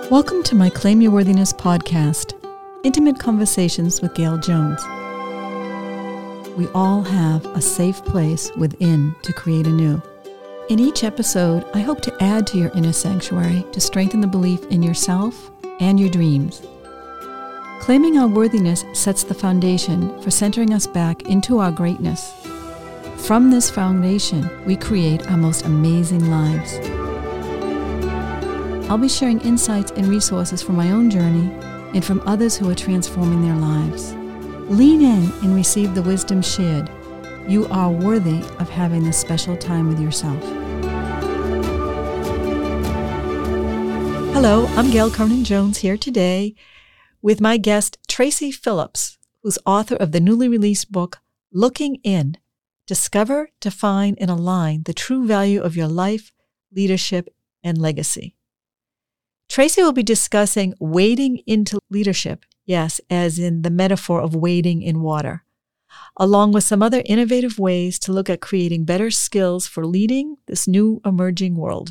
Welcome to my Claim Your Worthiness podcast, intimate conversations with Gail Jones. We all have a safe place within to create anew. In each episode, I hope to add to your inner sanctuary to strengthen the belief in yourself and your dreams. Claiming our worthiness sets the foundation for centering us back into our greatness. From this foundation, we create our most amazing lives. I'll be sharing insights and resources from my own journey and from others who are transforming their lives. Lean in and receive the wisdom shared. You are worthy of having this special time with yourself. Hello, I'm Gail Jones here today with my guest, Tracy Phillips, who's author of the newly released book, Looking In: Discover, Define, and Align the True Value of Your Life, Leadership, and Legacy. Tracy will be discussing wading into leadership, yes, as in the metaphor of wading in water, along with some other innovative ways to look at creating better skills for leading this new emerging world.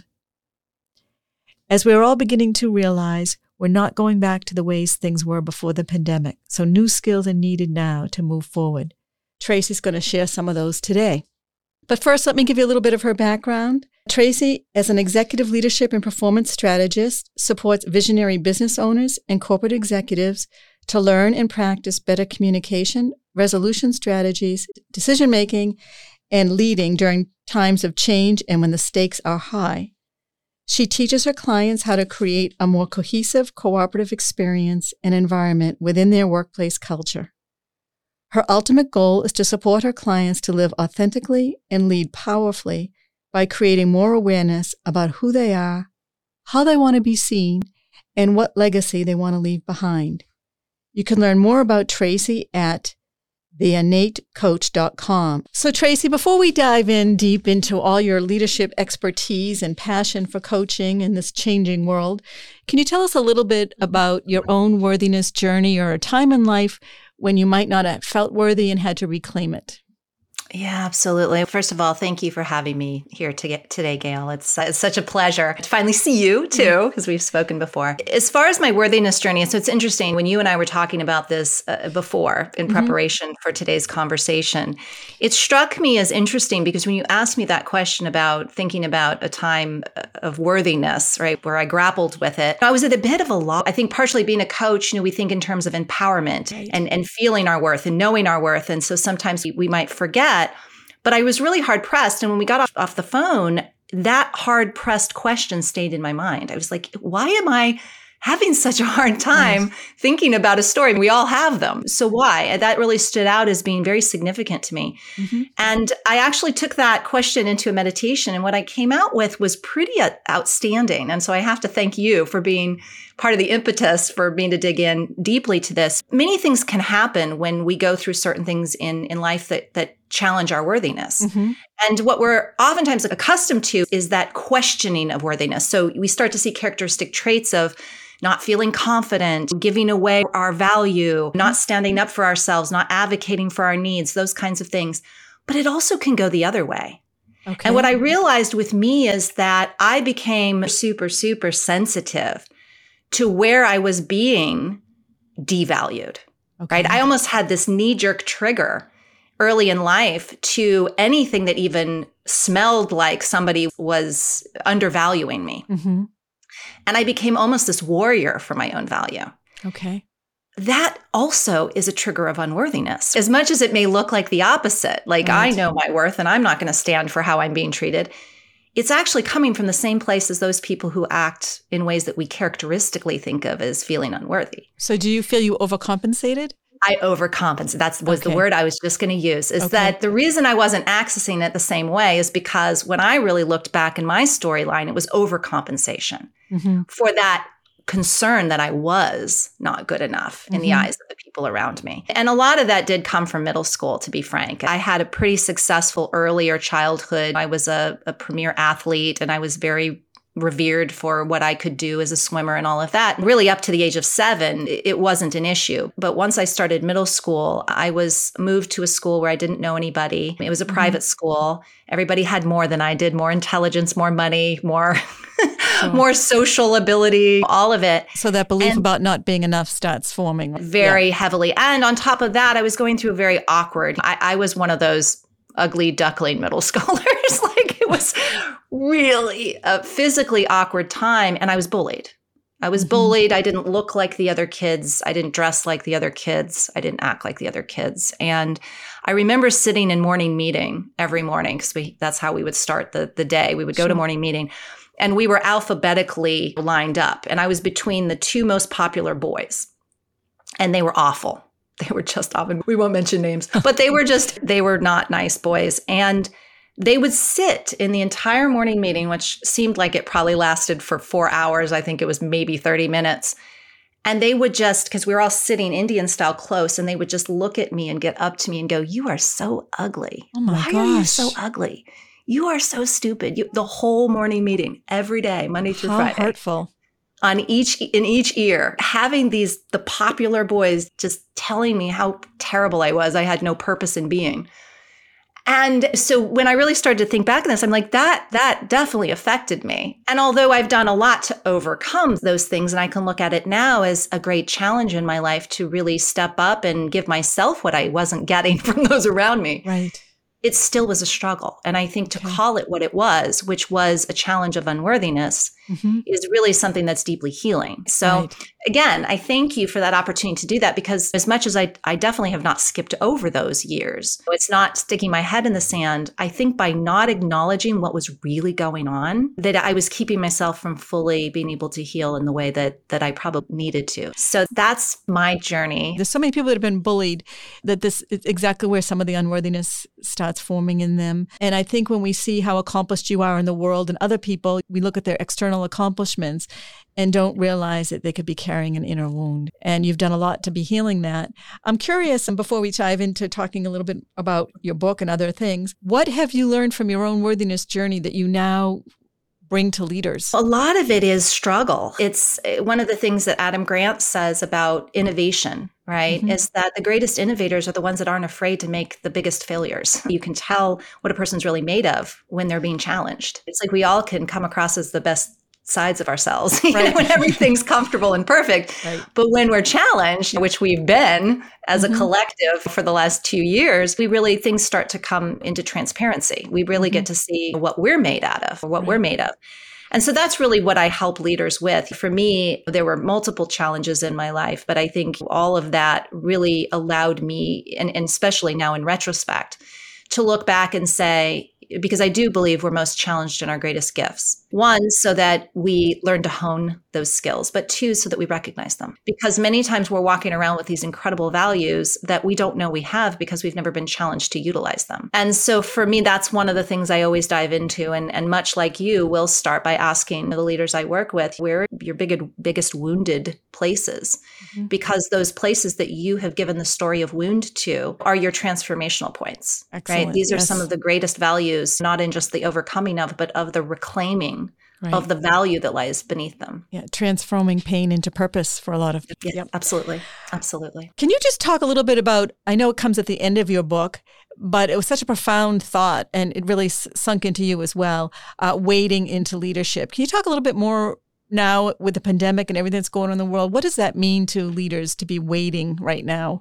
As we're all beginning to realize, we're not going back to the ways things were before the pandemic, so new skills are needed now to move forward. Tracy's going to share some of those today. But first, let me give you a little bit of her background. Tracy, as an executive leadership and performance strategist, supports visionary business owners and corporate executives to learn and practice better communication, resolution strategies, decision-making, and leading during times of change and when the stakes are high. She teaches her clients how to create a more cohesive, cooperative experience and environment within their workplace culture. Her ultimate goal is to support her clients to live authentically and lead powerfully by creating more awareness about who they are, how they want to be seen, and what legacy they want to leave behind. You can learn more about Tracy at theinnatecoach.com. So Tracy, before we dive in deep into all your leadership expertise and passion for coaching in this changing world, can you tell us a little bit about your own worthiness journey or a time in life when you might not have felt worthy and had to reclaim it? Yeah, absolutely. First of all, thank you for having me here today, Gail. It's such a pleasure to finally see you too, because we've spoken before. As far as my worthiness journey, so it's interesting when you and I were talking about this before in preparation for today's conversation, it struck me as interesting because when you asked me that question about thinking about a time of worthiness, right, where I grappled with it, I was at a bit of a loss. I think partially being a coach, we think in terms of empowerment and feeling our worth and knowing our worth. And so sometimes we might forget. But I was really hard pressed. And when we got off the phone, that hard pressed question stayed in my mind. I was like, why am I having such a hard time thinking about a story? We all have them. So why? And that really stood out as being very significant to me. And I actually took that question into a meditation. And what I came out with was pretty outstanding. And so I have to thank you for being part of the impetus for me to dig in deeply to this. Many things can happen when we go through certain things in life that challenge our worthiness. And what we're oftentimes accustomed to is that questioning of worthiness. So we start to see characteristic traits of not feeling confident, giving away our value, not standing up for ourselves, not advocating for our needs, those kinds of things. But it also can go the other way. Okay. And what I realized with me is that I became super, super sensitive to where I was being devalued, right? I almost had this knee-jerk trigger early in life to anything that even smelled like somebody was undervaluing me. And I became almost this warrior for my own value. Okay. That also is a trigger of unworthiness. As much as it may look like the opposite, like I know my worth and I'm not going to stand for how I'm being treated, it's actually coming from the same place as those people who act in ways that we characteristically think of as feeling unworthy. So do you feel you overcompensated? I overcompensate. That was the word I was just going to use, is that the reason I wasn't accessing it the same way is because when I really looked back in my storyline, it was overcompensation for that concern that I was not good enough in the eyes of the people around me. And a lot of that did come from middle school, to be frank. I had a pretty successful earlier childhood. I was a premier athlete and I was very revered for what I could do as a swimmer and all of that. Really up to the age of 7, it wasn't an issue. But once I started middle school, I was moved to a school where I didn't know anybody. It was a private school. Everybody had more than I did, more intelligence, more money, more more social ability, all of it. So that belief about not being enough starts forming. Very heavily. And on top of that, I was going through a very awkward, I was one of those ugly duckling middle schoolers. Like it was really a physically awkward time. And I was bullied. I didn't look like the other kids. I didn't dress like the other kids. I didn't act like the other kids. And I remember sitting in morning meeting every morning because that's how we would start the day. We would go to morning meeting and we were alphabetically lined up. And I was between the two most popular boys and they were awful. They were just often, we won't mention names, but they were not nice boys. And they would sit in the entire morning meeting, which seemed like it probably lasted for 4 hours. I think it was maybe 30 minutes. And they would just, because we were all sitting Indian style close, and they would just look at me and get up to me and go, "You are so ugly. Oh my gosh. Why are you so ugly? You are so stupid." The whole morning meeting, every day, Monday through Friday. How hurtful. In each ear, having the popular boys just telling me how terrible I was. I had no purpose in being. And so when I really started to think back on this, I'm like, that definitely affected me. And although I've done a lot to overcome those things, and I can look at it now as a great challenge in my life to really step up and give myself what I wasn't getting from those around me. Right. It still was a struggle. And I think to call it what it was, which was a challenge of unworthiness, is really something that's deeply healing. So again, I thank you for that opportunity to do that, because as much as I definitely have not skipped over those years, it's not sticking my head in the sand. I think by not acknowledging what was really going on, that I was keeping myself from fully being able to heal in the way that I probably needed to. So that's my journey. There's so many people that have been bullied that this is exactly where some of the unworthiness starts forming in them. And I think when we see how accomplished you are in the world and other people, we look at their external accomplishments and don't realize that they could be carrying an inner wound. And you've done a lot to be healing that. I'm curious, and before we dive into talking a little bit about your book and other things, what have you learned from your own worthiness journey that you now bring to leaders? A lot of it is struggle. It's one of the things that Adam Grant says about innovation, right? Is that the greatest innovators are the ones that aren't afraid to make the biggest failures. You can tell what a person's really made of when they're being challenged. It's like we all can come across as the best sides of ourselves, when everything's comfortable and perfect. Right. But when we're challenged, which we've been as a collective for the last 2 years, things start to come into transparency. We really get to see what we're made out of, or what we're made of. And so that's really what I help leaders with. For me, there were multiple challenges in my life, but I think all of that really allowed me, and especially now in retrospect, to look back and say, because I do believe we're most challenged in our greatest gifts. One, so that we learn to hone those skills, but two, so that we recognize them. Because many times we're walking around with these incredible values that we don't know we have because we've never been challenged to utilize them. And so for me, that's one of the things I always dive into. And much like you, will start by asking the leaders I work with, where are your biggest wounded places? Because those places that you have given the story of wound to are your transformational points. Excellent. Right? These are some of the greatest values, not in just the overcoming of, but of the reclaiming of the value that lies beneath them. Yeah, transforming pain into purpose for a lot of people. Yeah, absolutely. Absolutely. Can you just talk a little bit about, I know it comes at the end of your book, but it was such a profound thought and it really sunk into you as well, wading into leadership. Can you talk a little bit more now with the pandemic and everything that's going on in the world? What does that mean to leaders to be wading right now?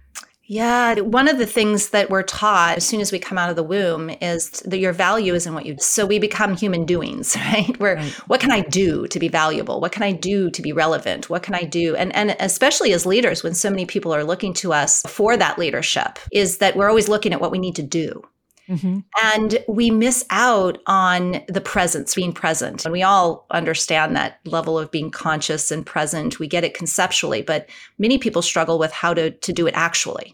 Yeah, one of the things that we're taught as soon as we come out of the womb is that your value isn't what you do. So we become human doings, right? What can I do to be valuable? What can I do to be relevant? What can I do? And especially as leaders, when so many people are looking to us for that leadership, is that we're always looking at what we need to do. And we miss out on the presence, being present. And we all understand that level of being conscious and present. We get it conceptually, but many people struggle with how to do it actually.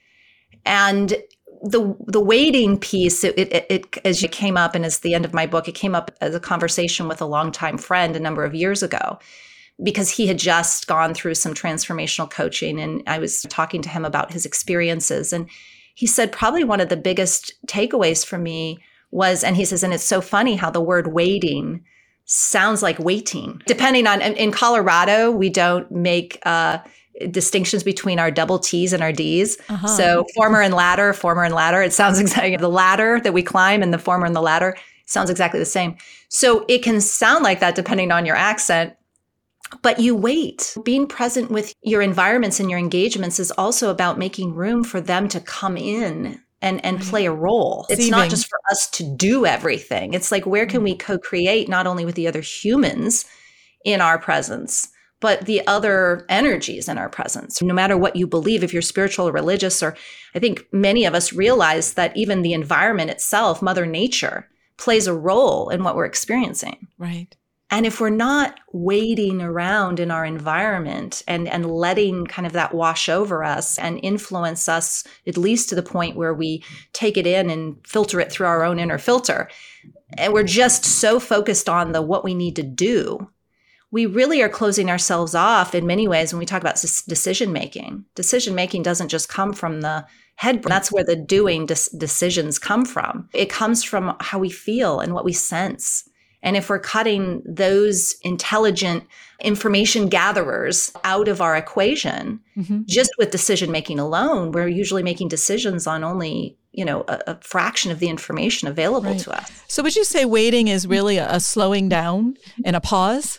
And the waiting piece, it as it came up, and as the end of my book, it came up as a conversation with a longtime friend a number of years ago, because he had just gone through some transformational coaching. And I was talking to him about his experiences. And he said, probably one of the biggest takeaways for me was, and he says, and it's so funny how the word waiting sounds like waiting. Depending on, in Colorado, we don't make distinctions between our double T's and our D's. So former and ladder, it sounds exactly the ladder that we climb and the former and the ladder. Sounds exactly the same. So it can sound like that depending on your accent, but you wait. Being present with your environments and your engagements is also about making room for them to come in and play a role. It's not just for us to do everything. It's like, where can we co-create not only with the other humans in our presence, but the other energies in our presence? No matter what you believe, if you're spiritual or religious, or I think many of us realize that even the environment itself, Mother Nature, plays a role in what we're experiencing. Right. And if we're not waiting around in our environment and letting kind of that wash over us and influence us, at least to the point where we take it in and filter it through our own inner filter, and we're just so focused on what we need to do, we really are closing ourselves off in many ways when we talk about decision making. Decision making doesn't just come from the head. That's where the doing decisions come from. It comes from how we feel and what we sense. And if we're cutting those intelligent information gatherers out of our equation, just with decision making alone, we're usually making decisions on only, a fraction of the information available to us. So would you say waiting is really a slowing down and a pause?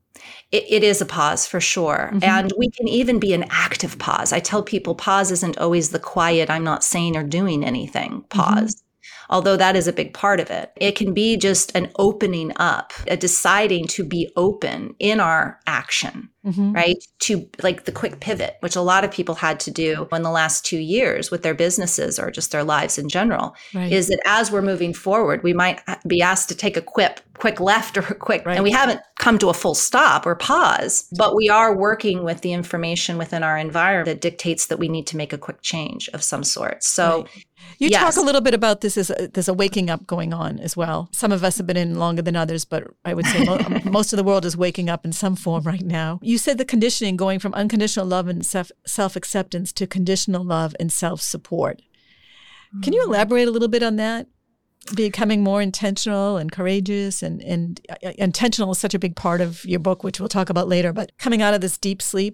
It is a pause for sure. And we can even be an active pause. I tell people pause isn't always the quiet, I'm not saying or doing anything pause. Although that is a big part of it. It can be just an opening up, a deciding to be open in our action, right? To like the quick pivot, which a lot of people had to do in the last 2 years with their businesses or just their lives in general, is that as we're moving forward, we might be asked to take a quick left or a quick, and we haven't come to a full stop or pause, but we are working with the information within our environment that dictates that we need to make a quick change of some sort. So you talk a little bit about this as there's a waking up going on as well. Some of us have been in longer than others, but I would say most of the world is waking up in some form right now. You said the conditioning going from unconditional love and self-acceptance to conditional love and self-support. Can you elaborate a little bit on that? Becoming more intentional and courageous, and intentional is such a big part of your book, which we'll talk about later, but coming out of this deep sleep.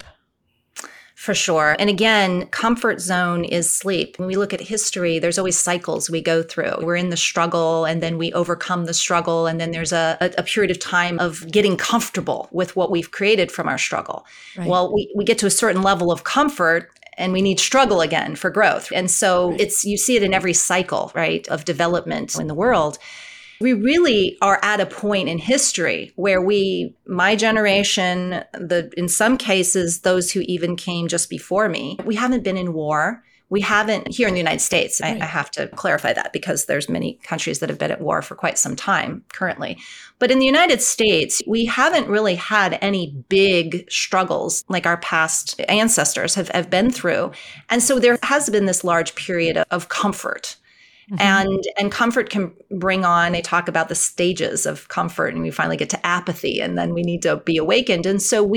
For sure. And again, comfort zone is sleep. When we look at history, there's always cycles we go through. We're in the struggle and then we overcome the struggle. And then there's a period of time of getting comfortable with what we've created from our struggle. Right. Well, we get to a certain level of comfort and we need struggle again for growth. And so you see it in every cycle, right, of development in the world. We really are at a point in history where my generation, in some cases, those who even came just before me, we haven't been in war. We haven't here in the United States. I have to clarify that because there's many countries that have been at war for quite some time currently. But in the United States, we haven't really had any big struggles like our past ancestors have been through. And so there has been this large period of comfort. And comfort can bring on, they talk about the stages of comfort, and we finally get to apathy, and then we need to be awakened. And so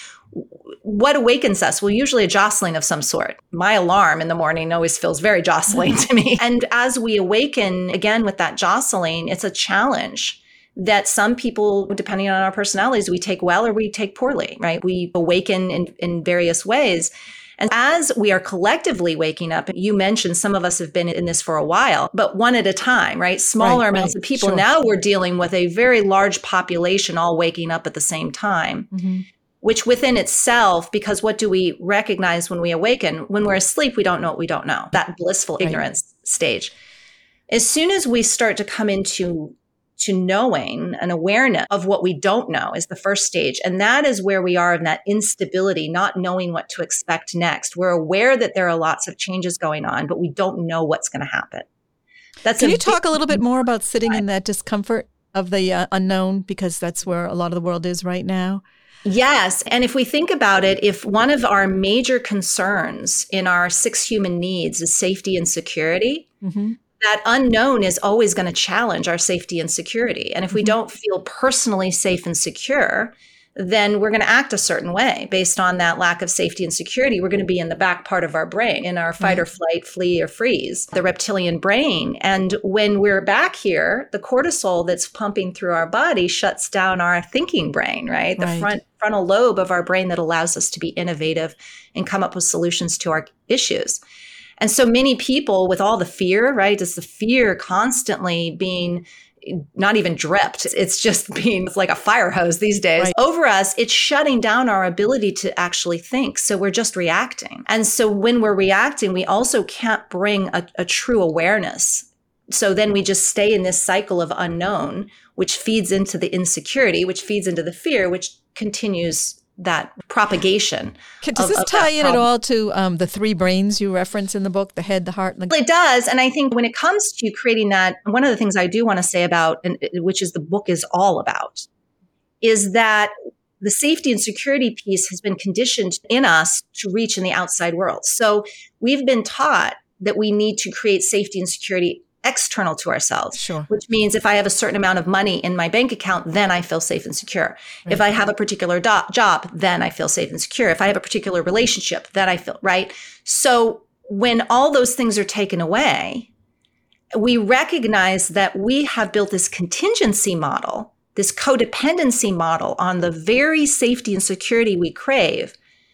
what awakens us? Well, usually a jostling of some sort. My alarm in the morning always feels very jostling to me. And as we awaken again with that jostling, it's a challenge that some people, depending on our personalities, we take well or we take poorly, right? We awaken in various ways. And as we are collectively waking up, you mentioned some of us have been in this for a while, but one at a time, right? Smaller amounts of people. Sure. Now we're dealing with a very large population all waking up at the same time, which within itself, because what do we recognize when we awaken? When we're asleep, we don't know what we don't know, that blissful ignorance stage. As soon as we start to come into knowing and awareness of what we don't know is the first stage. And that is where we are in that instability, not knowing what to expect next. We're aware that there are lots of changes going on, but we don't know what's going to happen. Can you talk a little bit more about sitting in that discomfort of the unknown? Because that's where a lot of the world is right now. Yes. And if we think about it, if one of our major concerns in our 6 human needs is safety and security, that unknown is always going to challenge our safety and security. And if we don't feel personally safe and secure, then we're going to act a certain way based on that lack of safety and security. We're going to be in the back part of our brain, in our fight or flight, flee or freeze, the reptilian brain. And when we're back here, the cortisol that's pumping through our body shuts down our thinking brain, right? The frontal lobe of our brain that allows us to be innovative and come up with solutions to our issues. And so many people with all the fear, right? It's the fear constantly being not even dripped. It's just being like a fire hose these days. Right. Over us, it's shutting down our ability to actually think. So we're just reacting. And so when we're reacting, we also can't bring a true awareness. So then we just stay in this cycle of unknown, which feeds into the insecurity, which feeds into the fear, which continues that propagation. Does this tie in at all to the three brains you reference in the book, the head, the heart, and the... It does. And I think when it comes to creating that, one of the things I do want to say about, and which is the book is all about, is that the safety and security piece has been conditioned in us to reach in the outside world. So we've been taught that we need to create safety and security external to ourselves, Sure. Which means if I have a certain amount of money in my bank account, then I feel safe and secure. Right. If I have a particular job, then I feel safe and secure. If I have a particular relationship, then I feel right. So when all those things are taken away, we recognize that we have built this contingency model, this codependency model on the very safety and security we crave.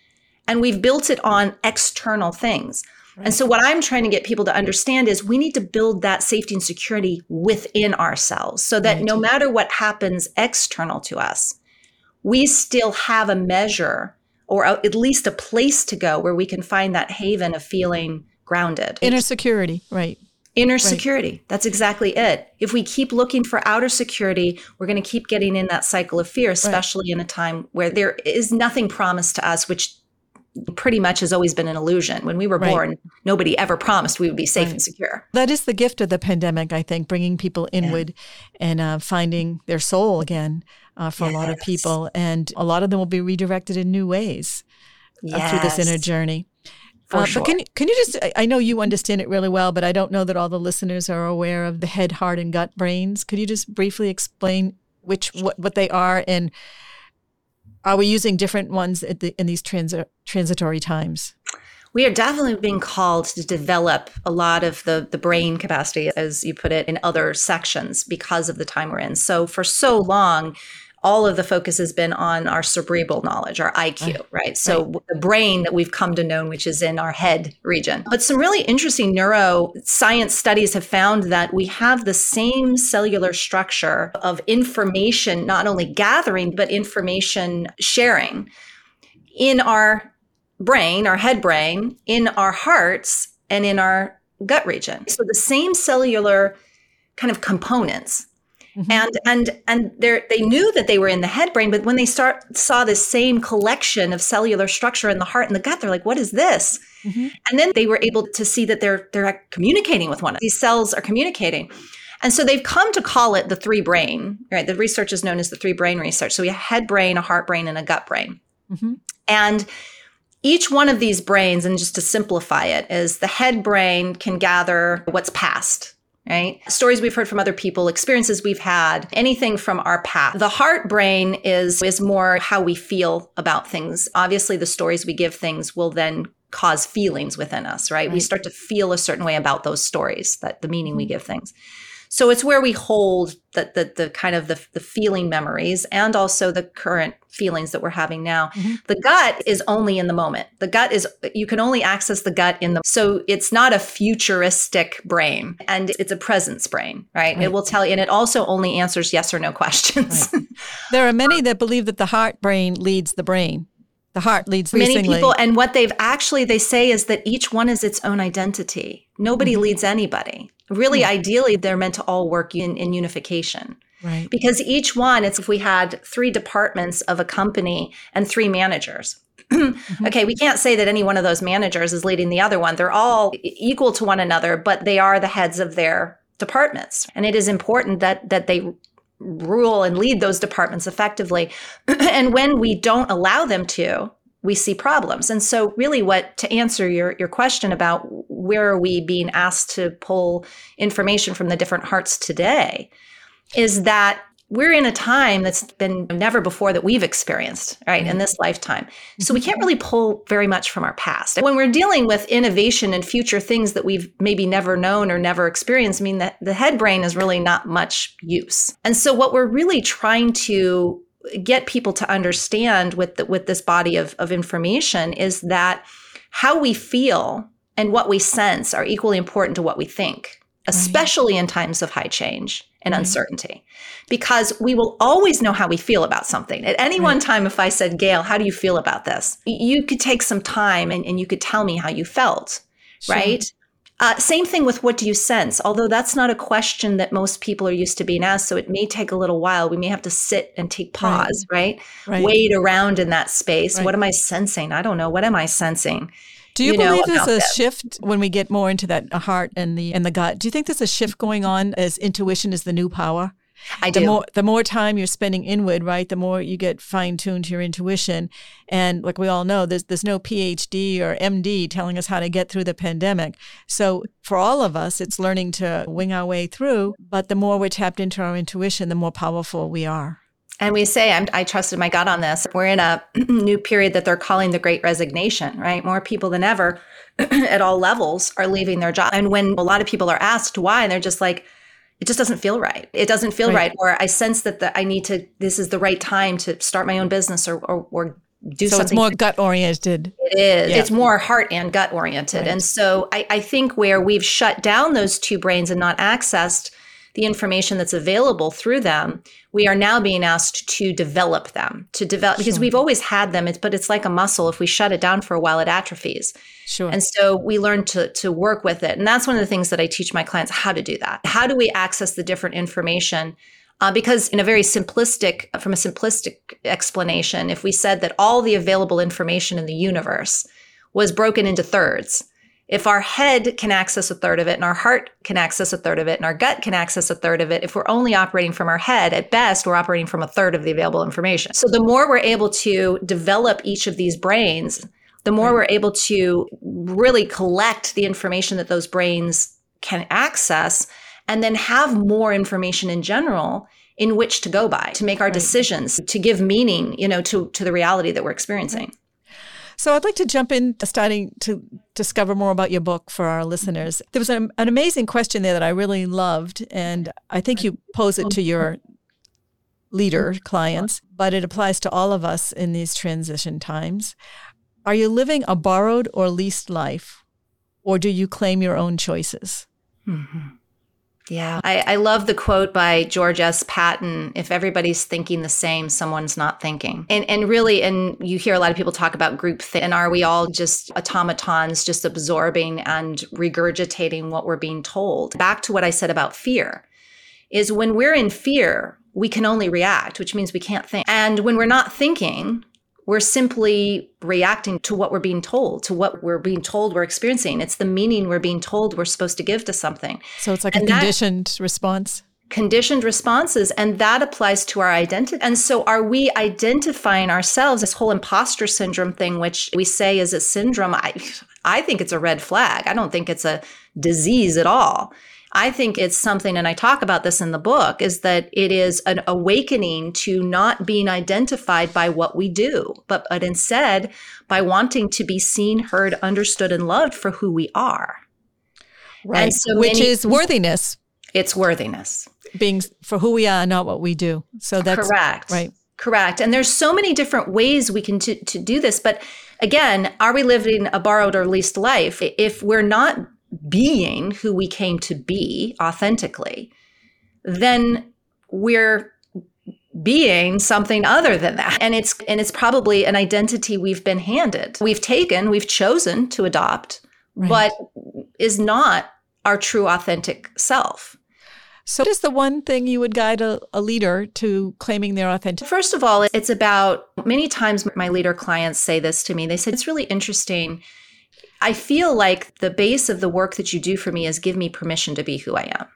And we've built it on external things. Right. And so what I'm trying to get people to understand is we need to build that safety and security within ourselves so that no matter what happens external to us, we still have a measure or at least a place to go where we can find that haven of feeling grounded. Inner security, right. Inner security. That's exactly it. If we keep looking for outer security, we're going to keep getting in that cycle of fear, especially in a time where there is nothing promised to us, which pretty much has always been an illusion. When we were born, nobody ever promised we would be safe and secure. That is the gift of the pandemic, I think, bringing people inward and finding their soul again for a lot of people. And a lot of them will be redirected in new ways through this inner journey. For sure. But can you just, I know you understand it really well, but I don't know that all the listeners are aware of the head, heart, and gut brains. Could you just briefly explain what they are, and are we using different ones in these transitory times? We are definitely being called to develop a lot of the brain capacity, as you put it, in other sections because of the time we're in. So for so long, all of the focus has been on our cerebral knowledge, our IQ, right? So the brain that we've come to know, which is in our head region. But some really interesting neuroscience studies have found that we have the same cellular structure of information, not only gathering, but information sharing in our brain, our head brain, in our hearts, and in our gut region. So the same cellular kind of components. Mm-hmm. And they knew that they were in the head brain, but when they saw this same collection of cellular structure in the heart and the gut, they're like, what is this? Mm-hmm. And then they were able to see that they're communicating with one another. These cells are communicating. And so they've come to call it the three brain, right? The research is known as the three brain research. So we have a head brain, a heart brain, and a gut brain. Mm-hmm. And each one of these brains, and just to simplify it, is the head brain can gather what's past, right? Stories we've heard from other people, experiences we've had, anything from our past. The heart brain is more how we feel about things. Obviously, the stories we give things will then cause feelings within us, right? We start to feel a certain way about those stories, that the meaning we give things. So it's where we hold the kind of the feeling memories and also the current feelings that we're having now. Mm-hmm. The gut is only in the moment. The gut is, you can only access the gut so it's not a futuristic brain, and it's a presence brain, right? It will tell you, and it also only answers yes or no questions. Right. There are many that believe that the heart brain leads the brain. The heart leads many people, and what they say is that each one is its own identity. Nobody leads anybody. Really, ideally, they're meant to all work in unification. Right. Because each one, it's if we had 3 departments of a company and 3 managers. Okay, we can't say that any one of those managers is leading the other one. They're all equal to one another, but they are the heads of their departments. And it is important that they rule and lead those departments effectively. And when we don't allow them to, we see problems. And so really to answer your question about where are we being asked to pull information from the different hearts today, is that we're in a time that's been never before that we've experienced, right, in this lifetime. So we can't really pull very much from our past. And when we're dealing with innovation and future things that we've maybe never known or never experienced, I mean, that the head brain is really not much use. And so what we're really trying to get people to understand with this body of information is that how we feel and what we sense are equally important to what we think, especially in times of high change and uncertainty, because we will always know how we feel about something. At any one time, if I said, Gail, how do you feel about this? You could take some time and you could tell me how you felt, right? Same thing with what do you sense? Although that's not a question that most people are used to being asked. So it may take a little while. We may have to sit and take pause, right? Wade around in that space. What am I sensing? I don't know. What am I sensing? Do you believe there's a shift when we get more into that heart and the gut? Do you think there's a shift going on as intuition is the new power? I do. The more time you're spending inward, right, the more you get fine-tuned to your intuition. And like we all know, there's no PhD or MD telling us how to get through the pandemic. So for all of us, it's learning to wing our way through. But the more we're tapped into our intuition, the more powerful we are. And we say, I trusted my gut on this. We're in a new period that they're calling the Great Resignation, right? More people than ever at all levels are leaving their job. And when a lot of people are asked why, and they're just like, it just doesn't feel right. It doesn't feel right. Or I sense that this is the right time to start my own business or do something. So it's more gut oriented. It is. Yeah. It's more heart and gut oriented. Right. And so I think where we've shut down those two brains and not accessed the information that's available through them, we are now being asked to develop them, because we've always had them, but it's like a muscle. If we shut it down for a while, it atrophies. Sure. And so we learn to work with it. And that's one of the things that I teach my clients how to do that. How do we access the different information? Because from a simplistic explanation, if we said that all the available information in the universe was broken into thirds, if our head can access a third of it and our heart can access a third of it and our gut can access a third of it, if we're only operating from our head, at best, we're operating from a third of the available information. So the more we're able to develop each of these brains, the more we're able to really collect the information that those brains can access and then have more information in general in which to go by, to make our decisions, to give meaning, to the reality that we're experiencing. So I'd like to jump in, starting to discover more about your book for our listeners. There was an amazing question there that I really loved, and I think you pose it to your leader clients, but it applies to all of us in these transition times. Are you living a borrowed or leased life, or do you claim your own choices? Mm-hmm. Yeah. I love the quote by George S. Patton, if everybody's thinking the same, someone's not thinking. And really, and you hear a lot of people talk about groupthink, and are we all just automatons just absorbing and regurgitating what we're being told? Back to what I said about fear, is when we're in fear, we can only react, which means we can't think. And when we're not thinking, we're simply reacting to what we're being told, to what we're being told we're experiencing. It's the meaning we're being told we're supposed to give to something. So it's like a conditioned response? Conditioned responses, and that applies to our identity. And so are we identifying ourselves, this whole imposter syndrome thing, which we say is a syndrome? I think it's a red flag. I don't think it's a disease at all. I think it's something, and I talk about this in the book, is that it is an awakening to not being identified by what we do, but instead by wanting to be seen, heard, understood, and loved for who we are. Right. And so which is worthiness. It's worthiness. Being for who we are, not what we do. So that's correct. Right. Correct. And there's so many different ways we can to do this. But again, are we living a borrowed or leased life? If we're not being who we came to be authentically, then we're being something other than that. And it's probably an identity we've been handed. We've chosen to adopt, right, but is not our true authentic self. So what is the one thing you would guide a leader to claiming their authentic? First of all, it's about, many times my leader clients say this to me. They said, it's really interesting. I feel like the base of the work that you do for me is give me permission to be who I am.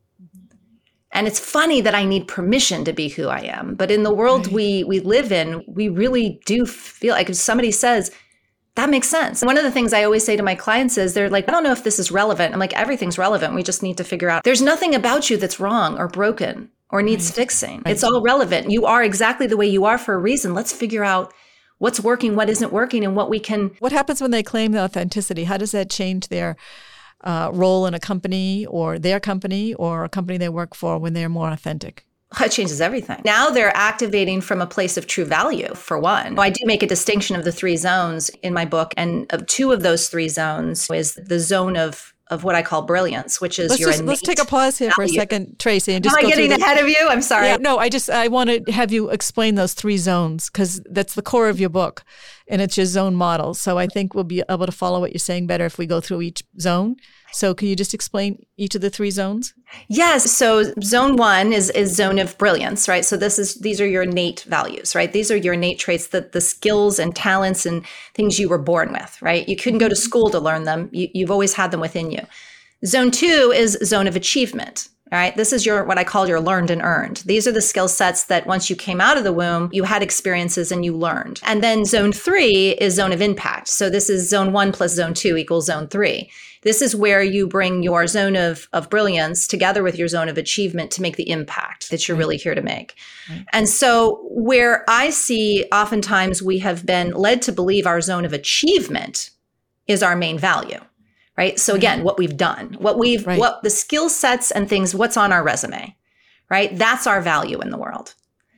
And it's funny that I need permission to be who I am. But in the world we live in, we really do feel like if somebody says, that makes sense. One of the things I always say to my clients is they're like, I don't know if this is relevant. I'm like, everything's relevant. We just need to figure out there's nothing about you that's wrong or broken or needs fixing. It's all relevant. You are exactly the way you are for a reason. Let's figure out what's working, what isn't working, and what we can. What happens when they claim the authenticity? How does that change their role in a company or their company or a company they work for when they're more authentic? It changes everything. Now they're activating from a place of true value, for one. I do make a distinction of the three zones in my book, and of two of those three zones is the zone of of what I call brilliance, which is let's take a pause here for a second, Tracy, and just Am I getting ahead of you? I'm sorry. Yeah, no, I want to have you explain those 3 zones because that's the core of your book, and it's your zone model. So I think we'll be able to follow what you're saying better if we go through each zone. So can you just explain each of the 3 zones? Yes. So zone 1 is zone of brilliance, right? So these are your innate values, right? These are your innate traits, the skills and talents and things you were born with, right? You couldn't go to school to learn them. You've always had them within you. Zone 2 is zone of achievement. All right. This is what I call your learned and earned. These are the skill sets that once you came out of the womb, you had experiences and you learned. And then zone 3 is zone of impact. So this is zone 1 plus zone 2 equals zone 3. This is where you bring your zone of brilliance together with your zone of achievement to make the impact that you're really here to make. Right. And so where I see oftentimes we have been led to believe our zone of achievement is our main value. Right. So again, what we've done, what the skill sets and things, what's on our resume, right? That's our value in the world.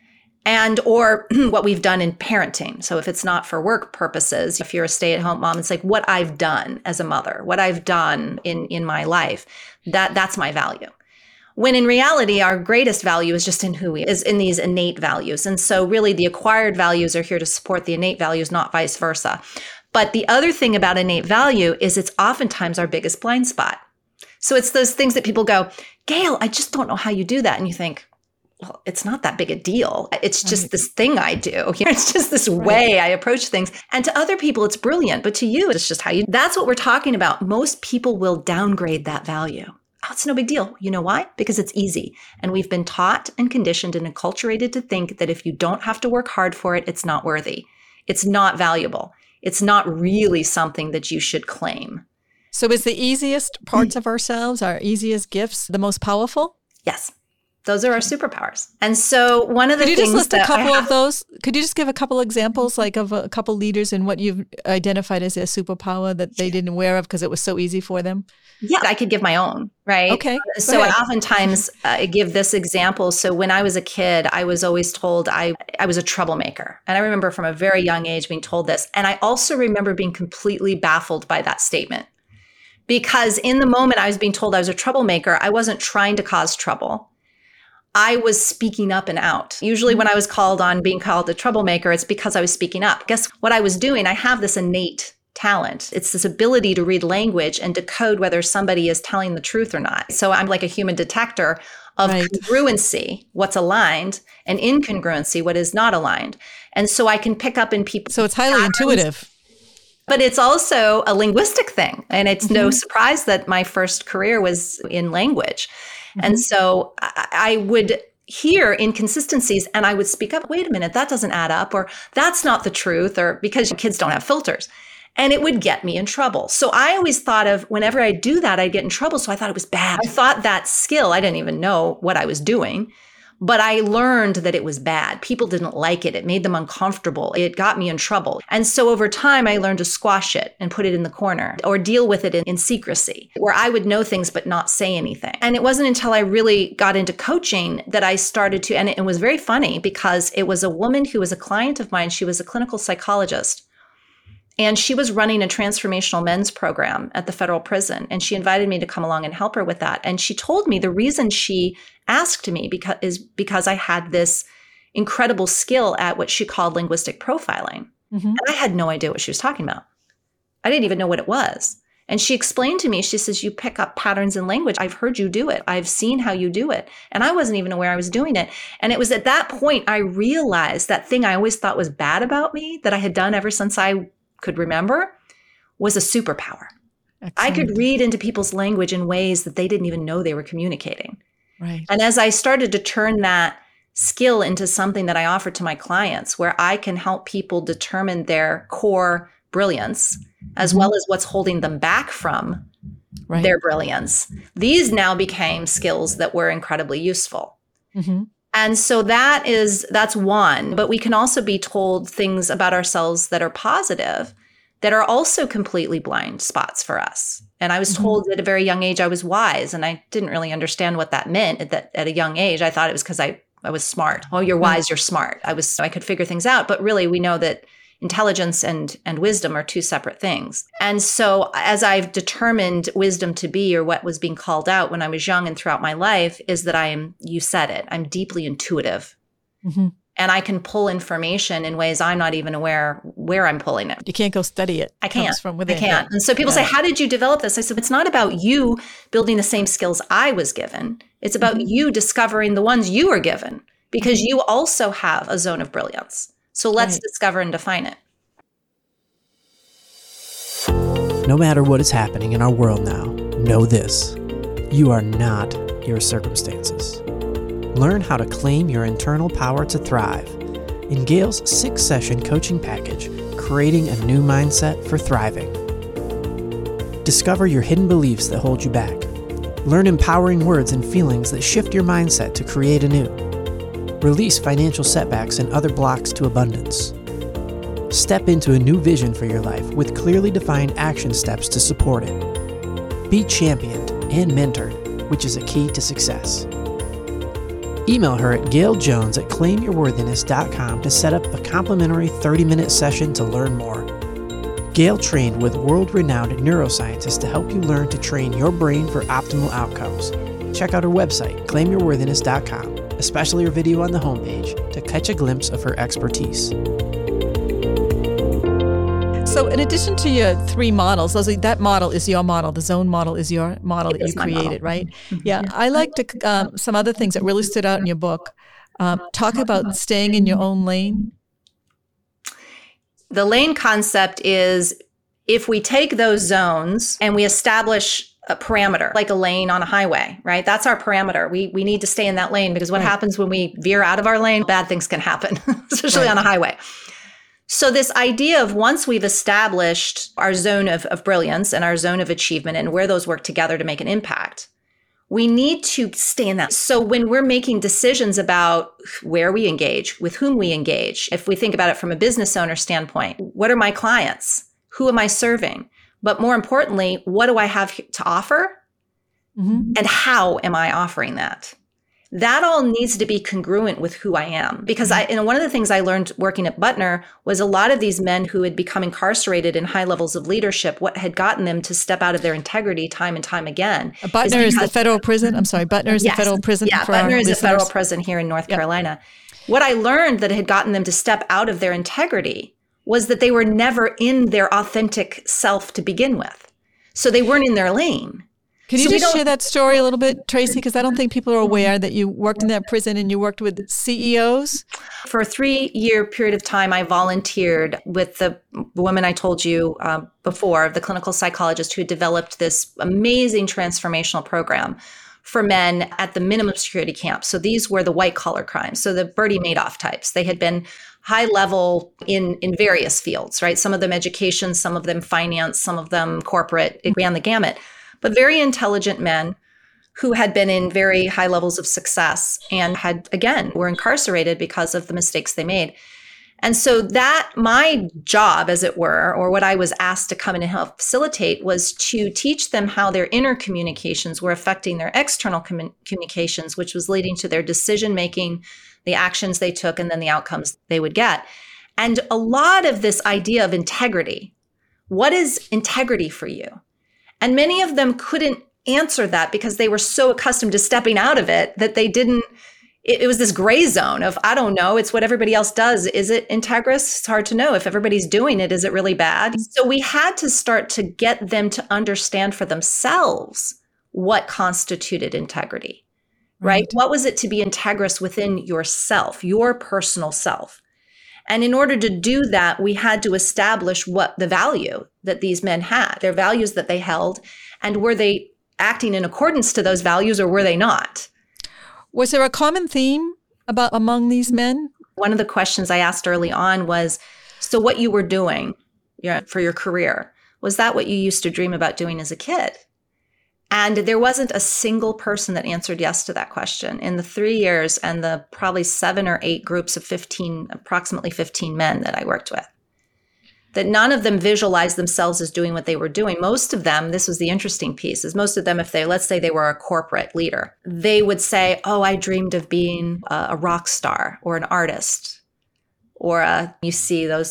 And, or what we've done in parenting. So if it's not for work purposes, if you're a stay-at-home mom, it's like what I've done as a mother, what I've done in my life, that's my value. When in reality, our greatest value is just in is in these innate values. And so really the acquired values are here to support the innate values, not vice versa. But the other thing about innate value is it's oftentimes our biggest blind spot. So it's those things that people go, Gail, I just don't know how you do that. And you think, well, it's not that big a deal. It's just this thing I do. It's just this way I approach things. And to other people, it's brilliant. But to you, it's just how you, that's what we're talking about. Most people will downgrade that value. Oh, it's no big deal. You know why? Because it's easy. And we've been taught and conditioned and enculturated to think that if you don't have to work hard for it, it's not worthy. It's not valuable. It's not really something that you should claim. So is the easiest parts of ourselves, our easiest gifts, the most powerful? Yes. Those are our superpowers. And so one of the things Could you just list a couple of those? Could you just give a couple examples, like of a couple leaders and what you've identified as their superpower that they didn't aware of because it was so easy for them? Yeah, I could give my own, right? Okay. So I oftentimes give this example. So when I was a kid, I was always told I was a troublemaker. And I remember from a very young age being told this. And I also remember being completely baffled by that statement. Because in the moment I was being told I was a troublemaker, I wasn't trying to cause trouble. I was speaking up and out. Usually when I was being called a troublemaker, it's because I was speaking up. Guess what I was doing? I have this innate talent. It's this ability to read language and decode whether somebody is telling the truth or not. So I'm like a human detector of congruency, what's aligned, and incongruency, what is not aligned. And so I can pick up in people. So it's highly intuitive. But it's also a linguistic thing. And it's no surprise that my first career was in language. And so I would hear inconsistencies and I would speak up, wait a minute, that doesn't add up, or that's not the truth, or because kids don't have filters. And it would get me in trouble. So I always thought of whenever I do that, I'd get in trouble. So I thought it was bad. I thought that skill, I didn't even know what I was doing, but I learned that it was bad. People didn't like it. It made them uncomfortable. It got me in trouble. And so over time, I learned to squash it and put it in the corner or deal with it in secrecy, where I would know things but not say anything. And it wasn't until I really got into coaching that I started to, and it was very funny because it was a woman who was a client of mine. She was a clinical psychologist. And she was running a transformational men's program at the federal prison. And she invited me to come along and help her with that. And she told me the reason she asked me because I had this incredible skill at what she called linguistic profiling. And I had no idea what she was talking about. I didn't even know what it was. And she explained to me, she says, you pick up patterns in language. I've heard you do it. I've seen how you do it. And I wasn't even aware I was doing it. And it was at that point I realized that thing I always thought was bad about me that I had done ever since I could remember was a superpower. Excellent. I could read into people's language in ways that they didn't even know they were communicating. Right. And as I started to turn that skill into something that I offer to my clients, where I can help people determine their core brilliance, as well as what's holding them back from their brilliance, these now became skills that were incredibly useful. And so that's one, but we can also be told things about ourselves that are positive that are also completely blind spots for us. And I was told at a very young age I was wise, and I didn't really understand what that meant at a young age. I thought it was because I was smart. Oh, you're wise, you're smart. I could figure things out. But really, we know that intelligence and wisdom are two separate things. And so as I've determined wisdom to be, or what was being called out when I was young and throughout my life, is that you said it, I'm deeply intuitive. Mm-hmm. And I can pull information in ways I'm not even aware where I'm pulling it. You can't go study it. I can't. It comes from within. I can't. And so people say, how did you develop this? I said, it's not about you building the same skills I was given. It's about you discovering the ones you were given, because you also have a zone of brilliance. So let's discover and define it. No matter what is happening in our world now, know this: you are not your circumstances. Learn how to claim your internal power to thrive in Gail's 6-session coaching package, Creating a New Mindset for Thriving. Discover your hidden beliefs that hold you back. Learn empowering words and feelings that shift your mindset to create anew. Release financial setbacks and other blocks to abundance. Step into a new vision for your life with clearly defined action steps to support it. Be championed and mentored, which is a key to success. Email her at gailjones@claimyourworthiness.com to set up a complimentary 30-minute session to learn more. Gail trained with world-renowned neuroscientists to help you learn to train your brain for optimal outcomes. Check out her website, claimyourworthiness.com, especially her video on the homepage, to catch a glimpse of her expertise. So in addition to your 3 models, that model is your model. The zone model is your model that you created, right? Mm-hmm. Yeah. I like to, some other things that really stood out in your book. Talk about staying in your own lane. The lane concept is, if we take those zones and we establish a parameter, like a lane on a highway, right? That's our parameter. We need to stay in that lane, because what happens when we veer out of our lane, bad things can happen, especially on a highway. So this idea of, once we've established our zone of brilliance and our zone of achievement and where those work together to make an impact, we need to stay in that. So when we're making decisions about where we engage, with whom we engage, if we think about it from a business owner standpoint, what are my clients? Who am I serving? But more importantly, what do I have to offer? Mm-hmm. And how am I offering that? That all needs to be congruent with who I am. Because one of the things I learned working at Butner was a lot of these men who had become incarcerated in high levels of leadership, what had gotten them to step out of their integrity time and time again. Butner is the federal prison. I'm sorry, Butner is the federal prison. Yeah, Butner is the federal prison here in North Carolina. What I learned that had gotten them to step out of their integrity was that they were never in their authentic self to begin with. So they weren't in their lane. Can you just share that story a little bit, Tracy? Because I don't think people are aware that you worked in that prison and you worked with CEOs. For a 3-year period of time, I volunteered with the woman I told you before, the clinical psychologist who developed this amazing transformational program for men at the minimum security camp. So these were the white collar crimes. So the Bernie Madoff types. They had been high level in various fields, right? Some of them education, some of them finance, some of them corporate. It ran the gamut. But very intelligent men who had been in very high levels of success and were incarcerated because of the mistakes they made. And so that my job, as it were, or what I was asked to come in and help facilitate, was to teach them how their inner communications were affecting their external communications, which was leading to their decision-making, the actions they took, and then the outcomes they would get. And a lot of this idea of integrity, what is integrity for you? And many of them couldn't answer that because they were so accustomed to stepping out of it that they didn't, it was this gray zone of, I don't know, it's what everybody else does. Is it integrous? It's hard to know. If everybody's doing it, is it really bad? So we had to start to get them to understand for themselves what constituted integrity, right? What was it to be integrous within yourself, your personal self? And in order to do that, we had to establish what the value that these men had, their values that they held, and were they acting in accordance to those values or were they not? Was there a common theme among these men? One of the questions I asked early on was, so what you were doing for your career, was that what you used to dream about doing as a kid? And there wasn't a single person that answered yes to that question. In the 3 years and the probably 7 or 8 groups of approximately 15 men that I worked with, that none of them visualized themselves as doing what they were doing. Most of them, this was the interesting piece, is most of them, let's say they were a corporate leader, they would say, oh, I dreamed of being a rock star or an artist, or you see those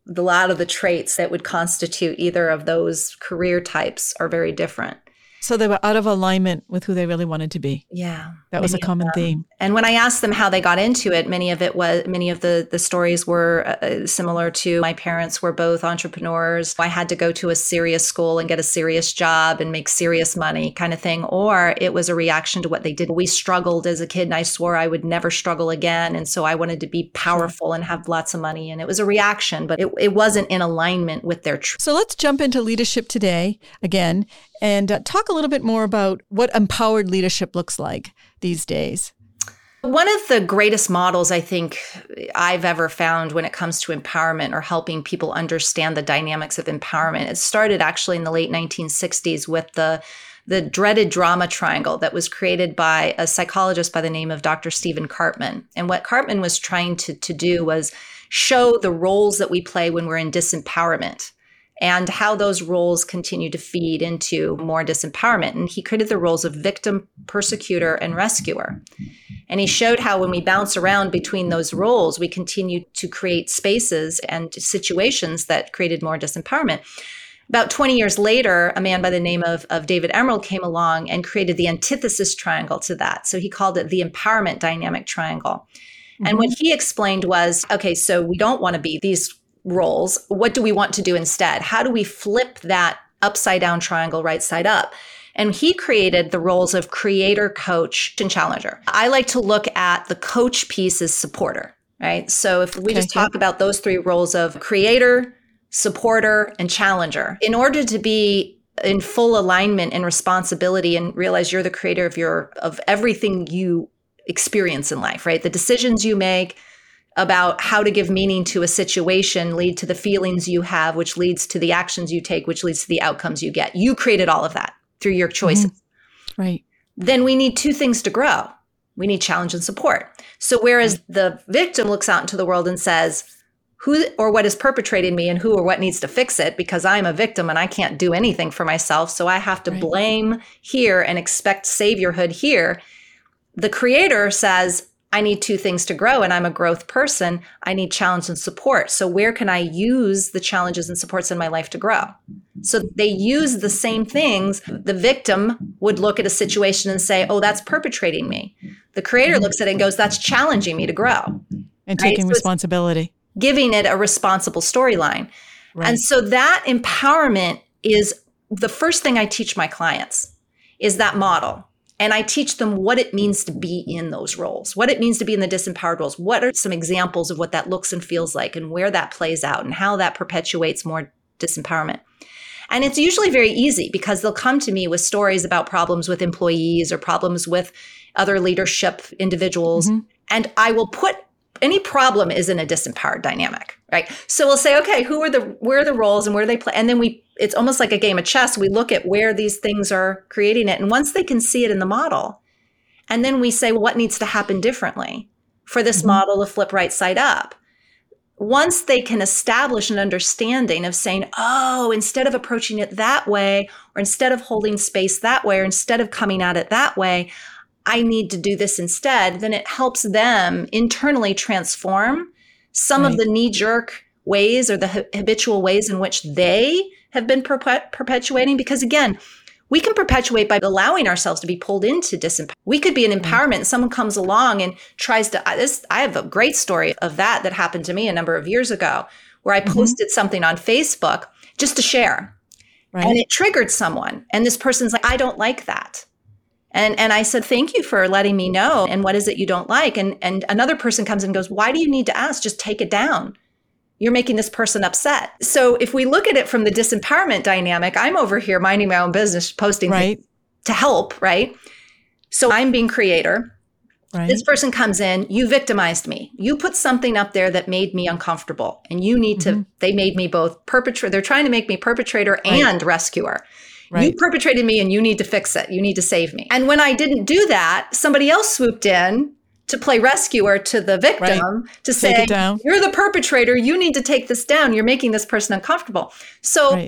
a lot of the traits that would constitute either of those career types are very different. So they were out of alignment with who they really wanted to be. Yeah. That was a common theme. And when I asked them how they got into it, many of the stories were similar to my parents were both entrepreneurs. I had to go to a serious school and get a serious job and make serious money kind of thing. Or it was a reaction to what they did. We struggled as a kid and I swore I would never struggle again. And so I wanted to be powerful and have lots of money. And it was a reaction, but it wasn't in alignment with their truth. So let's jump into leadership today again and talk a little bit more about what empowered leadership looks like these days. One of the greatest models I think I've ever found when it comes to empowerment or helping people understand the dynamics of empowerment, it started actually in the late 1960s with the dreaded drama triangle that was created by a psychologist by the name of Dr. Stephen Karpman. And what Karpman was trying to do was show the roles that we play when we're in disempowerment, and how those roles continue to feed into more disempowerment. And he created the roles of victim, persecutor, and rescuer. And he showed how when we bounce around between those roles, we continue to create spaces and situations that created more disempowerment. About 20 years later, a man by the name of David Emerald came along and created the antithesis triangle to that. So he called it the empowerment dynamic triangle. And what he explained was, okay, so we don't want to be these roles. What do we want to do instead? How do we flip that upside down triangle right side up? And he created the roles of creator, coach, and challenger. I like to look at the coach piece as supporter, right? So if we just talk about those three roles of creator, supporter, and challenger, in order to be in full alignment and responsibility and realize you're the creator of everything you experience in life, right? The decisions you make about how to give meaning to a situation lead to the feelings you have, which leads to the actions you take, which leads to the outcomes you get. You created all of that through your choices. Right. Then we need two things to grow. We need challenge and support. So whereas the victim looks out into the world and says, who or what is perpetrating me and who or what needs to fix it, because I'm a victim and I can't do anything for myself, so I have to blame here and expect saviorhood here. The creator says, I need two things to grow, and I'm a growth person. I need challenge and support. So where can I use the challenges and supports in my life to grow? So they use the same things. The victim would look at a situation and say, oh, that's perpetrating me. The creator looks at it and goes, that's challenging me to grow. And taking responsibility. Giving it a responsible storyline. Right. And so that empowerment is the first thing I teach my clients, is that model. And I teach them what it means to be in those roles, what it means to be in the disempowered roles. What are some examples of what that looks and feels like and where that plays out and how that perpetuates more disempowerment. And it's usually very easy because they'll come to me with stories about problems with employees or problems with other leadership individuals. And I will put any problem is in a disempowered dynamic, right? So we'll say, okay, where are the roles and where do they play? And then it's almost like a game of chess. We look at where these things are creating it. And once they can see it in the model, and then we say, well, what needs to happen differently for this model to flip right side up? Once they can establish an understanding of saying, oh, instead of approaching it that way, or instead of holding space that way, or instead of coming at it that way, I need to do this instead, then it helps them internally transform some of the knee-jerk ways or the habitual ways in which they have been perpetuating. Because again, we can perpetuate by allowing ourselves to be pulled into disempowerment. We could be in empowerment and someone comes along and tries to, I have a great story of that happened to me a number of years ago, where I posted something on Facebook just to share. And it triggered someone. And this person's like, I don't like that. And I said, thank you for letting me know. And what is it you don't like? And another person comes and goes, why do you need to ask? Just take it down. You're making this person upset. So if we look at it from the disempowerment dynamic, I'm over here minding my own business, posting things to help, right? So I'm being creator. This person comes in, you victimized me. You put something up there that made me uncomfortable. And you need to, they made me both perpetrator. They're trying to make me perpetrator and rescuer. You perpetrated me and you need to fix it. You need to save me. And when I didn't do that, somebody else swooped in to play rescuer to the victim to say, you're the perpetrator. You need to take this down. You're making this person uncomfortable. So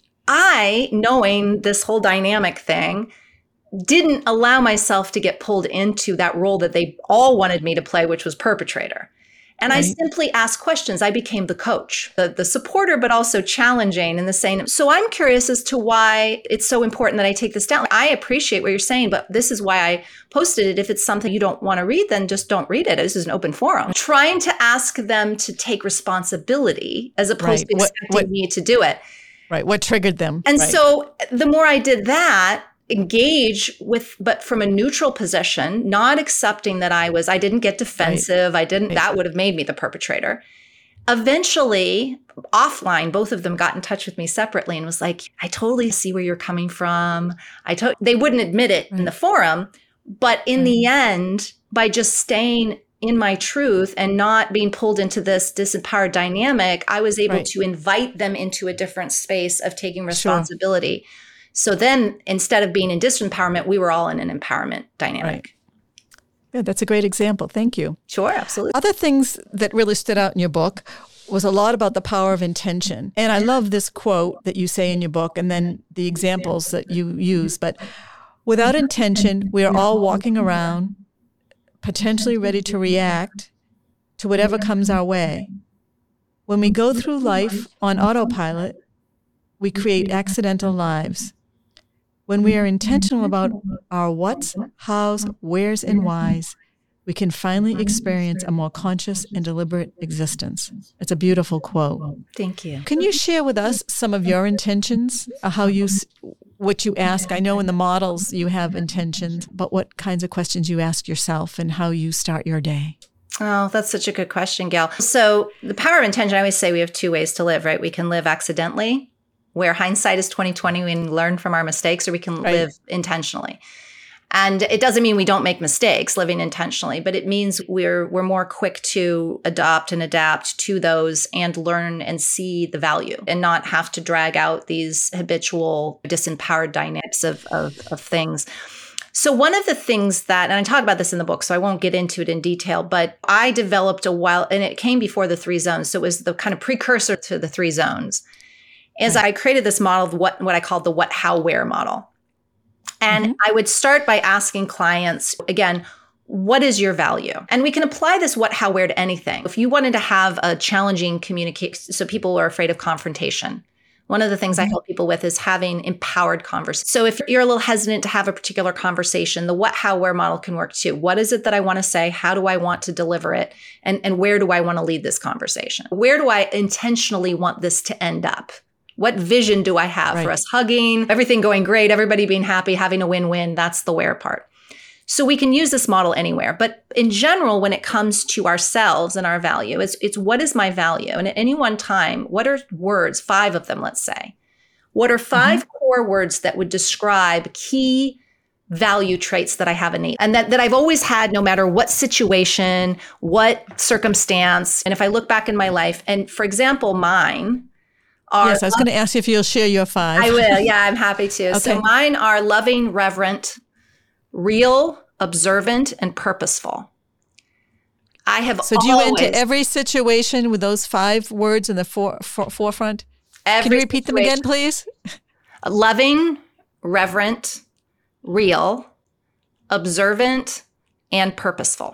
I, knowing this whole dynamic thing, didn't allow myself to get pulled into that role that they all wanted me to play, which was perpetrator. And I simply asked questions. I became the coach, the supporter, but also challenging and the saying. So I'm curious as to why it's so important that I take this down. I appreciate what you're saying, but this is why I posted it. If it's something you don't want to read, then just don't read it. This is an open forum. Trying to ask them to take responsibility as opposed to expecting me to do it. Right. What triggered them? And so the more I did that, engage with, but from a neutral position, not accepting that I didn't get defensive. That would have made me the perpetrator. Eventually, offline, both of them got in touch with me separately and was like, I totally see where you're coming from. They wouldn't admit it in the forum, but in the end, by just staying in my truth and not being pulled into this disempowered dynamic, I was able to invite them into a different space of taking responsibility. Sure. So then instead of being in disempowerment, we were all in an empowerment dynamic. Right. Yeah, that's a great example. Thank you. Sure, absolutely. Other things that really stood out in your book was a lot about the power of intention. And I love this quote that you say in your book and then the examples that you use. But without intention, we are all walking around potentially ready to react to whatever comes our way. When we go through life on autopilot, we create accidental lives. When we are intentional about our what's, how's, where's, and why's, we can finally experience a more conscious and deliberate existence. It's a beautiful quote. Thank you. Can you share with us some of your intentions, what you ask? I know in the models you have intentions, but what kinds of questions you ask yourself and how you start your day? Oh, that's such a good question, Gail. So the power of intention, I always say we have two ways to live, right? We can live accidentally, where hindsight is 20/20, we learn from our mistakes, or we can live intentionally. And it doesn't mean we don't make mistakes living intentionally, but it means we're more quick to adopt and adapt to those and learn and see the value and not have to drag out these habitual disempowered dynamics of things. So one of the things that, and I talk about this in the book, so I won't get into it in detail, but I developed and it came before the 3 zones. So it was the kind of precursor to the 3 zones. I created this model of what I call the what, how, where model. And I would start by asking clients, again, what is your value? And we can apply this what, how, where to anything. If you wanted to have a challenging communication, so people are afraid of confrontation, one of the things I help people with is having empowered conversation. So if you're a little hesitant to have a particular conversation, the what, how, where model can work too. What is it that I want to say? How do I want to deliver it? And where do I want to lead this conversation? Where do I intentionally want this to end up? What vision do I have for us hugging, everything going great, everybody being happy, having a win-win? That's the where part. So we can use this model anywhere. But in general, when it comes to ourselves and our value, it's what is my value? And at any one time, what are words, 5 of them, let's say? What are 5 core words that would describe key value traits that I have innate and that I've always had no matter what situation, what circumstance? And if I look back in my life, and for example, mine, yes, I was going to ask you if you'll share your 5. I will. Yeah, I'm happy to. Okay. So mine are loving, reverent, real, observant, and purposeful. So do you enter every situation with those 5 words in the forefront? Can you repeat them again, please? Loving, reverent, real, observant, and purposeful.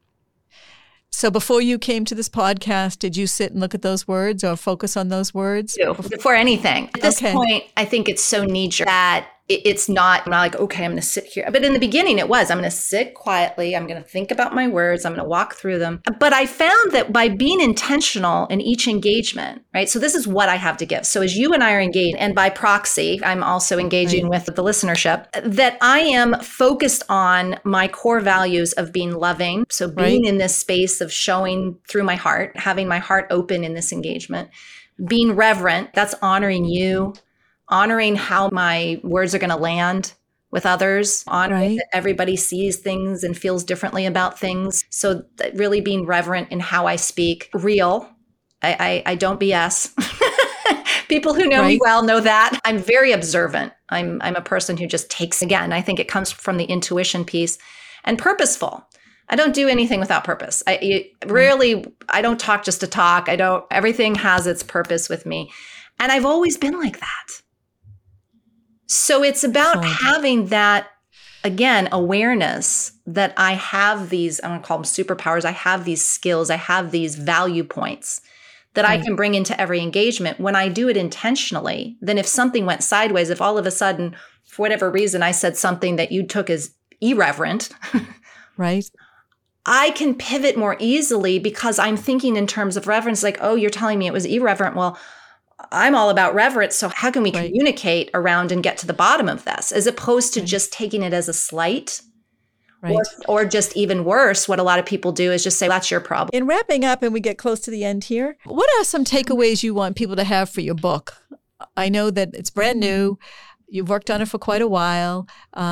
So before you came to this podcast, did you sit and look at those words or focus on those words? Before anything. At this point, I think it's so knee-jerk that it's not, I'm not like, okay, I'm going to sit here. But in the beginning, it was, I'm going to sit quietly. I'm going to think about my words. I'm going to walk through them. But I found that by being intentional in each engagement, right? So this is what I have to give. So as you and I are engaged, and by proxy, I'm also engaging with the listenership, that I am focused on my core values of being loving. So being in this space of showing through my heart, having my heart open in this engagement, being reverent, that's honoring you, honoring how my words are going to land with others, honoring that everybody sees things and feels differently about things. So really being reverent in how I speak. Real. I don't BS. People who know me well know that. I'm very observant. I'm a person who just takes, again, I think it comes from the intuition piece. And purposeful. I don't do anything without purpose. I don't talk just to talk. Everything has its purpose with me. And I've always been like that. So it's about having that again, awareness that I have these, I'm going to call them superpowers. I have these skills. I have these value points that I can bring into every engagement. When I do it intentionally, then if something went sideways, if all of a sudden, for whatever reason, I said something that you took as irreverent, right, I can pivot more easily because I'm thinking in terms of reverence, like, oh, you're telling me it was irreverent. Well, I'm all about reverence. So how can we communicate around and get to the bottom of this, as opposed to just taking it as a slight? Or just even worse, what a lot of people do is just say, that's your problem. In wrapping up, and we get close to the end here, what are some takeaways you want people to have for your book? I know that it's brand new. You've worked on it for quite a while.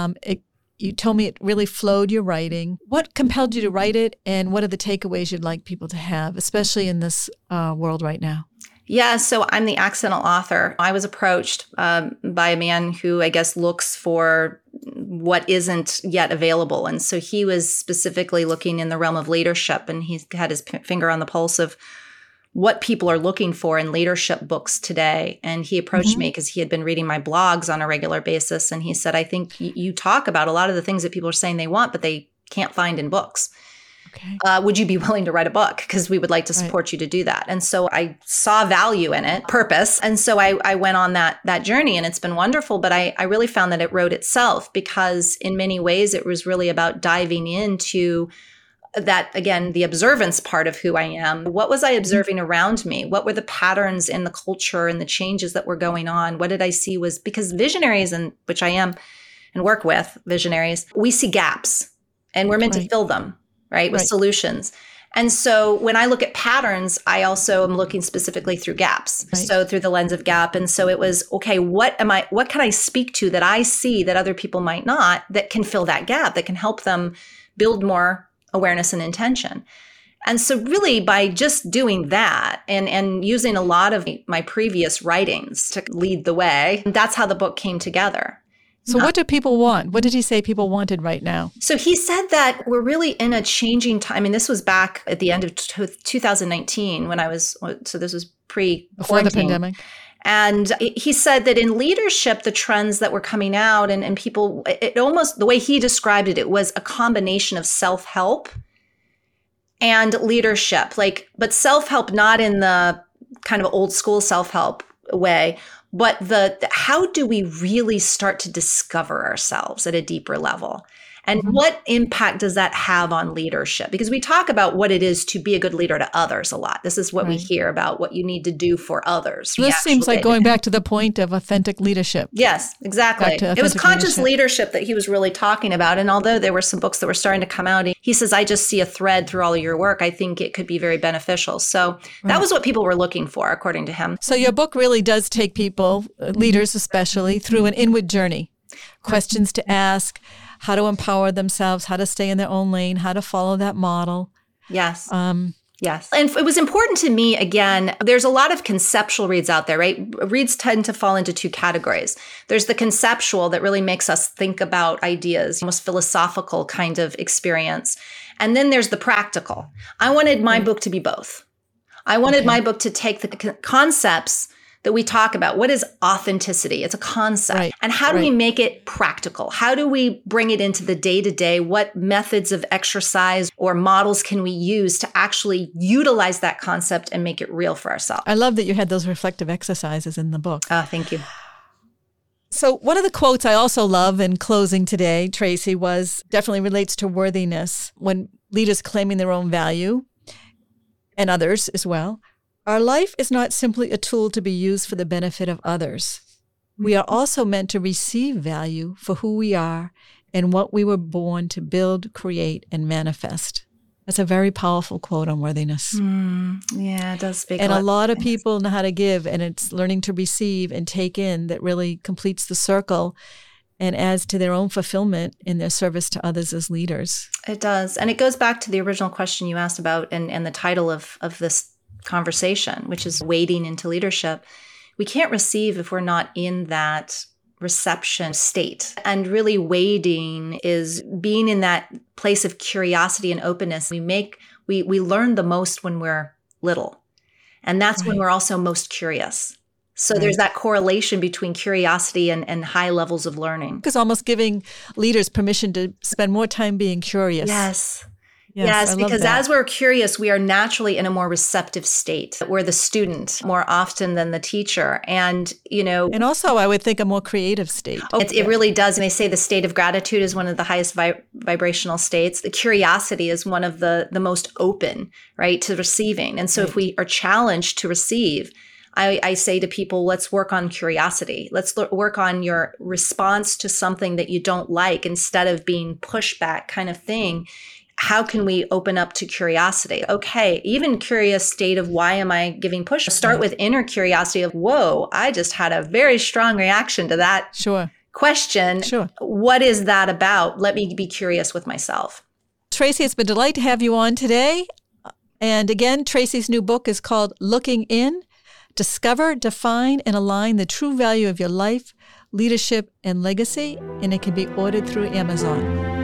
You told me it really flowed your writing. What compelled you to write it, and what are the takeaways you'd like people to have, especially in this world right now? Yeah, so I'm the accidental author. I was approached by a man who I guess looks for what isn't yet available. And so he was specifically looking in the realm of leadership, and he had his finger on the pulse of what people are looking for in leadership books today. And he approached me because he had been reading my blogs on a regular basis. And he said, I think you talk about a lot of the things that people are saying they want, but they can't find in books. Okay. Would you be willing to write a book? Because we would like to support you to do that. And so I saw value in it, purpose. And so I went on that journey, and it's been wonderful. But I really found that it wrote itself, because in many ways it was really about diving into that, again, the observance part of who I am. What was I observing around me? What were the patterns in the culture and the changes that were going on? What did I see was, because visionaries, and which I am and work with visionaries, we see gaps and we're meant to fill them. Right, with solutions. And so when I look at patterns, I also am looking specifically through gaps. So through the lens of gap. And so it was, okay, what can I speak to that I see that other people might not, that can fill that gap, that can help them build more awareness and intention. And so really by just doing that and using a lot of my previous writings to lead the way, that's how the book came together. So what do people want? What did he say people wanted right now? So he said that we're really in a changing time. And this was back at the end of 2019 when so this was before the pandemic. And he said that in leadership, the trends that were coming out and people, it almost, the way he described it, it was a combination of self-help and leadership. But self-help not in the kind of old school self-help way, but how do we really start to discover ourselves at a deeper level? And what impact does that have on leadership? Because we talk about what it is to be a good leader to others a lot. This is what we hear about, what you need to do for others. This seems like going back to the point of authentic leadership. Yes, exactly. It was conscious leadership that he was really talking about. And although there were some books that were starting to come out, he says, I just see a thread through all of your work. I think it could be very beneficial. So that was what people were looking for, according to him. So your book really does take people, leaders especially, through an inward journey. Questions to ask, how to empower themselves, how to stay in their own lane, how to follow that model. Yes. Yes. And it was important to me, again, there's a lot of conceptual reads out there, right? Reads tend to fall into two categories. There's the conceptual that really makes us think about ideas, almost philosophical kind of experience. And then there's the practical. I wanted my book to be both. I wanted my book to take the concepts that we talk about. What is authenticity? It's a concept. And how do we make it practical? How do we bring it into the day-to-day? What methods of exercise or models can we use to actually utilize that concept and make it real for ourselves? I love that you had those reflective exercises in the book. Thank you. So one of the quotes I also love in closing today, Tracy, definitely relates to worthiness. When leaders claiming their own value, and others as well, our life is not simply a tool to be used for the benefit of others. We are also meant to receive value for who we are and what we were born to build, create, and manifest. That's a very powerful quote on worthiness. Yeah, it does speak. And a lot of people know how to give, and it's learning to receive and take in that really completes the circle and adds to their own fulfillment in their service to others as leaders. It does. And it goes back to the original question you asked about and the title of this conversation, which is wading into leadership. We can't receive if we're not in that reception state. And really wading is being in that place of curiosity and openness. We learn the most when we're little. And that's when we're also most curious. So there's that correlation between curiosity and high levels of learning. Because almost giving leaders permission to spend more time being curious. Yes, because as we're curious, we are naturally in a more receptive state. We're the student more often than the teacher. And, And also, I would think a more creative state. It really does. And they say the state of gratitude is one of the highest vibrational states. The curiosity is one of the most open, right, to receiving. And so if we are challenged to receive, I say to people, let's work on curiosity. Let's work on your response to something that you don't like instead of being pushback kind of thing. How can we open up to curiosity? Okay, even curious state of why am I giving push? Start with inner curiosity of, whoa, I just had a very strong reaction to that question. What is that about? Let me be curious with myself. Tracy, it's been a delight to have you on today. And again, Tracy's new book is called Looking In, Discover, Define, and Align the True Value of Your Life, Leadership, and Legacy. And it can be ordered through Amazon.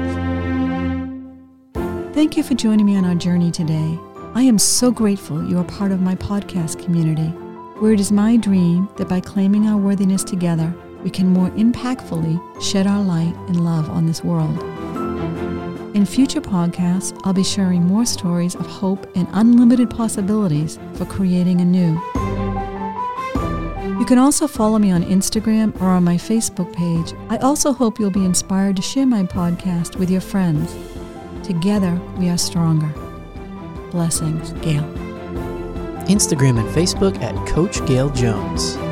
Thank you for joining me on our journey today. I am so grateful you are part of my podcast community, where it is my dream that by claiming our worthiness together, we can more impactfully shed our light and love on this world. In future podcasts, I'll be sharing more stories of hope and unlimited possibilities for creating anew. You can also follow me on Instagram or on my Facebook page. I also hope you'll be inspired to share my podcast with your friends. Together, we are stronger. Blessings, Gail. Instagram and Facebook at Coach Gail Jones.